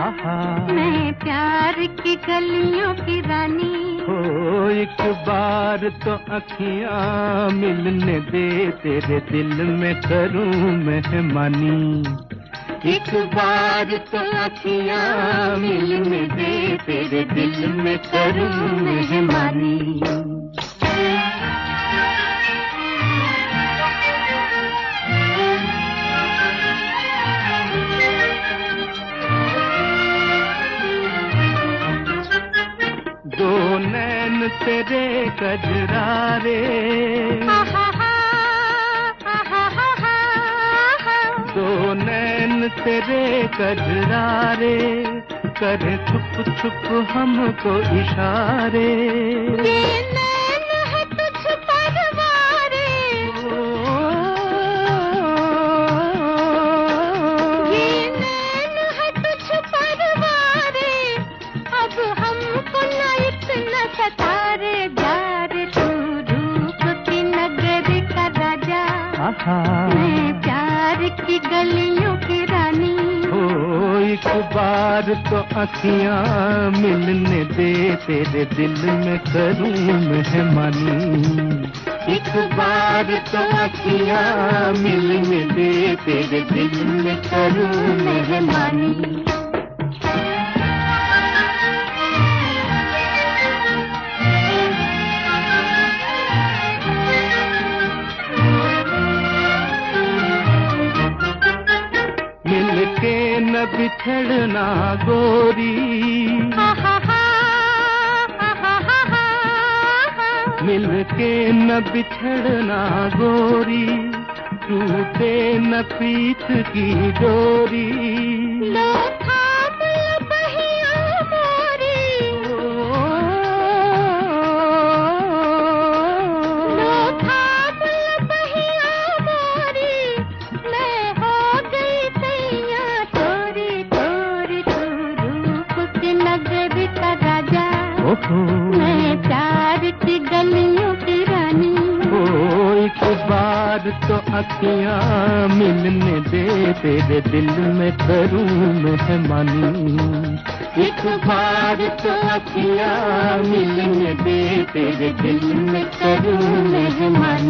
आहा मैं प्यार की गलियों की रानी। हो एक बार तो अखियां मिलने दे, तेरे दिल में करूं मेहमानी। एक बार तो अखियां मिलने दे, तेरे दिल में करूं मेहमानी। दो नैन तेरे कजरारे, दो नैन तेरे कजरारे, करे छुप छुप हमको इशारे। ये नैन है तुझ पर वारे, ये नैन है तुझ पर वारे, अब हमको न इतना सतारे। प्यार तू रूप की नगर का राजा, मैं प्यार की गलियों की रानी। हो एक बार तो अखियां मिलने दे, तेरे दिल में करूं मेहमानी। एक बार तो अखियां मिलने दे, तेरे दिल में करूं मेहमानी। मिलके न बिछड़ना गोरी, मिलके न बिछड़ना गोरी, टूटे न पीठ की डोरी। लो थाम लो बहिया मोरी, लो थाम लो बहिया मोरी, मैं हो गई तैयार तोरी तोरी। तू रूप की नगर का राजा, मैं प्यार की गलियों की रानी। ओ एक बार तो अखियां मिलने दे, तेरे दिल में करूं मेहमानी। एक बार तो अखियां मिलने दे, तेरे दिल में करूं मेहमानी।